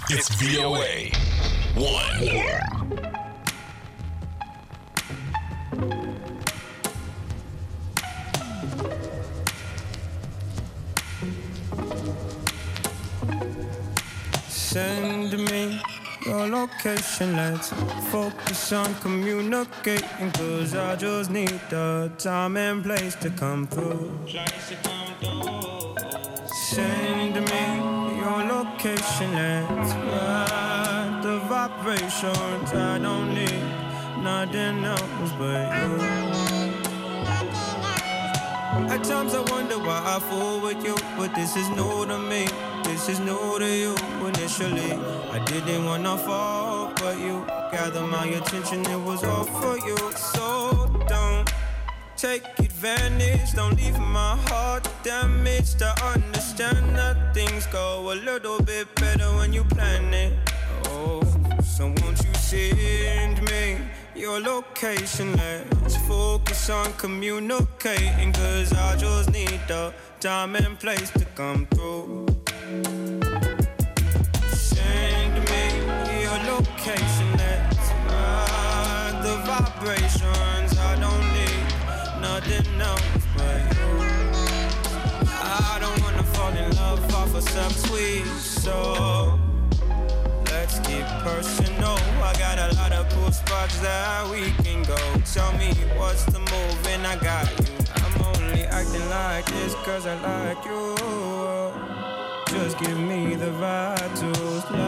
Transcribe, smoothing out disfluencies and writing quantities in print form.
It's VOA 1. Yeah. Send me your location, let's focus on communicating, 'cause I just need the time and place to come through. Send me your location, let's ride the vibrations. I don't need nothing else but you. At times I wonder why I fool with you, but this is new to me. This is new to you. Initially, I didn't wanna fall, but you gathered my attention, it was all for you. So don't take advantage, don't leave my heart damaged. I understand that things go a little bit better when you plan it. Oh, so won't you send me your location? Let's focus on communicating, 'cause I just need the time and place to come through. Send me your location, let's ride the vibrations. I don't need nothing else but you. I don't wanna fall in love off of some tweet, so let's get personal. I got a lot of cool spots that we can go. Tell me what's the move and I got you. I'm only acting like this 'cause I like you. Just give me the vibe to